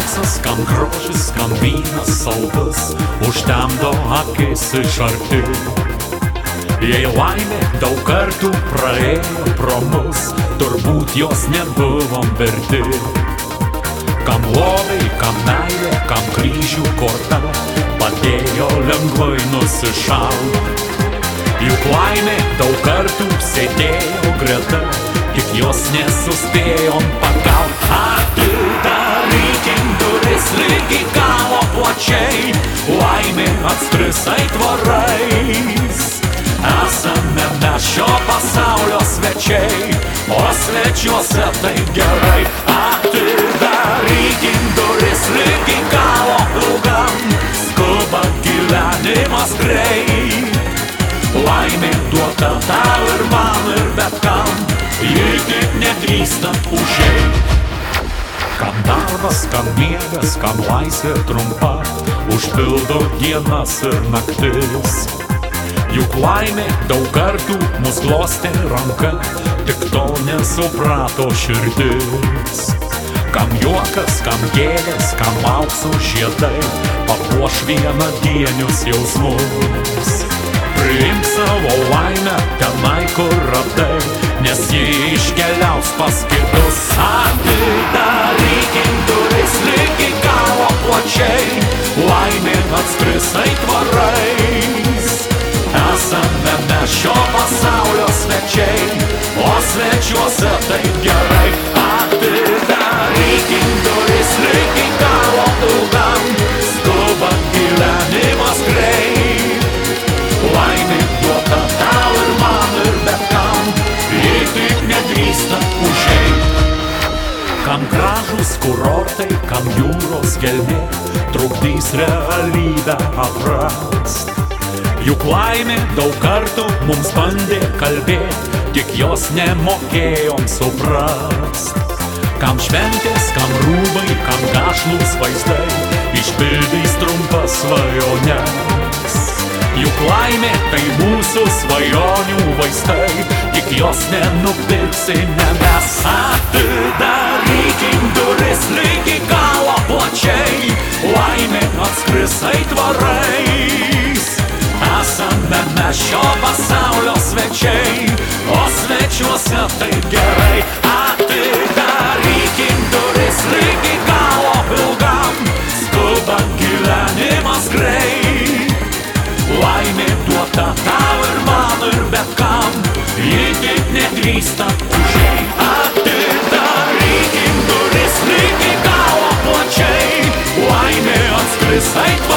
auksas, kam grožis, kam vynas saldus, užtemdo akis iš arti. Jei laimė daug kartų praėjo pro mus, turbūt jos nebuvom verti. Kam loviai, kam meilė, kam kryžių korta padėjo lengvai nusišaut. Juk laimė daug kartų sėdėjo greta, tik jos nesuspėjom pagaut. Atidarykim duris lygi galo plačiai, laimė atskris aitvarais. Esame mes šio pasaulio svečiai, o svečiuose tai gerai. Atidarykim duris lygi galo ilgam, skuba gyvenimas greit. Laimė duota tau ir man ir bet kam, ji tik nedrįsta užeit. Kam darbas, kam miegas, kam laisvė trumpa, užpildo dienas ir naktis. Juk laimė daug kartų mus glostė ranka, tik to nesuprato širdis. Kam juokas, kam gėlės, kam aukso žiedai papuoš vienadienius jausmus. Priimk savo laimę tenai, kur radai, nes ji iškeliaus pas kitus. Atidarykim duris lygi galo plačiai, laimė atskris aitvarais. Esame mes šio pasaulio svečiai, o svečiuose tai gerai. Atidarykim duris lygi galo ilgam, skuba gyvenimas greit. Laimė duota tau ir man ir bet kam, ji tik nedrįsta užeit. Kam gražūs kurortai, kam jūros gelmė trukdys realybę atrast. Juk laimė daug kartų mums bandė kalbėt, tik jos nemokėjom suprast. Kam šventės, kam rūbai, kam gašlūs vaizdai išpildys trumpas svajones. Juk laimė tai mūsų svajonių vaistai, tik jos nenupirksi ne mes. Atidarykim duris lygi galo plačiai, laimė atskris aitvarais. Esame mes šio pasaulio svečiai, o svečiuose tai gerai. Atidarykim duris lygi galo ilgam, skuba gyvenimas greit. Laimė duota tau ir man ir bet kam, ji tik nedrįsta užeit. Atidarykim duris lygi galo plačiai, laimė atskris aitvarais.